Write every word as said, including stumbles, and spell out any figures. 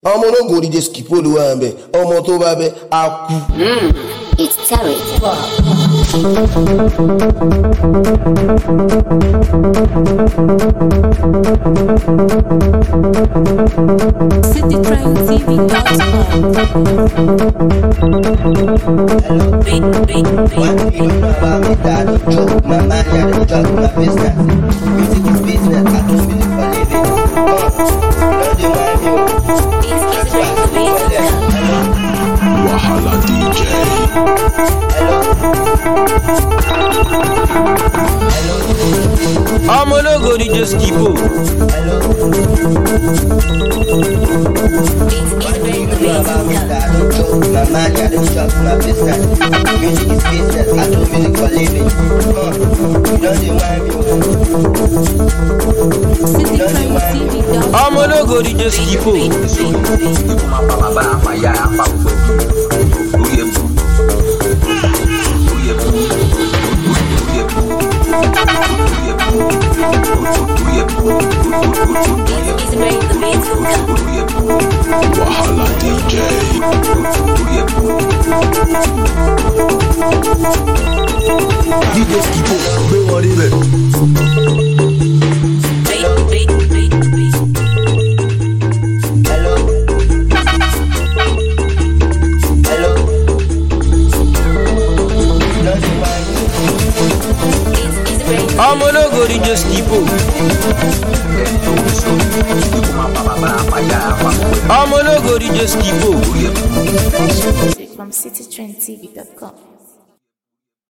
ọmọ ológun òdìjẹ skipo ló wà ń bẹ ọmọ tó bá bẹ á kú. It's Terry. City Train T V dot com. Big, big, big. What you know about me, that don't joke. My man, yeah, don't joke my business. Music is business, I don't believe for living. Uh, don't do my view. It's Kiss Break the Beat. Wahala D J. ọmọ ológo D J Skipo. About me, that don't joke. My man, yeah, don't joke my business. Music is business, I don't believe for living. Uh, you don't do my view. City Train T V dot com. ọmọ ológo D J Skipo. Kiss Break the Beat. Wahala D J. D J Skipo gbé wọn rí bẹ̀. Big, big, big, big. Hello. Hello. Don't do my view. It's Kiss Break the ọmọ ológo D J Skipo. ọmọ ológo D J Skipo. Beat from City Train T V dot com.